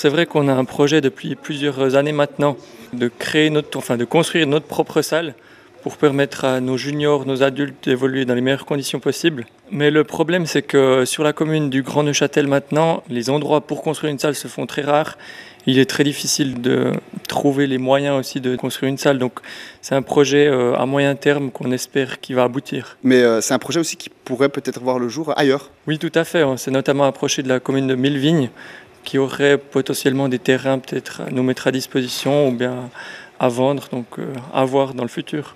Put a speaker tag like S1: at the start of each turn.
S1: c'est vrai qu'on a un projet depuis plusieurs années maintenant de construire notre propre salle pour permettre à nos juniors, nos adultes d'évoluer dans les meilleures conditions possibles. Mais le problème, c'est que sur la commune du Grand Neuchâtel maintenant, les endroits pour construire une salle se font très rares. Il est très difficile de trouver les moyens aussi de construire une salle. Donc c'est un projet à moyen terme qu'on espère qu'il va aboutir.
S2: Mais c'est un projet aussi qui pourrait peut-être voir le jour ailleurs.
S1: Oui, tout à fait. On s'est notamment approché de la commune de Millevignes, qui aurait potentiellement des terrains peut-être à nous mettre à disposition ou bien à vendre, donc à voir dans le futur.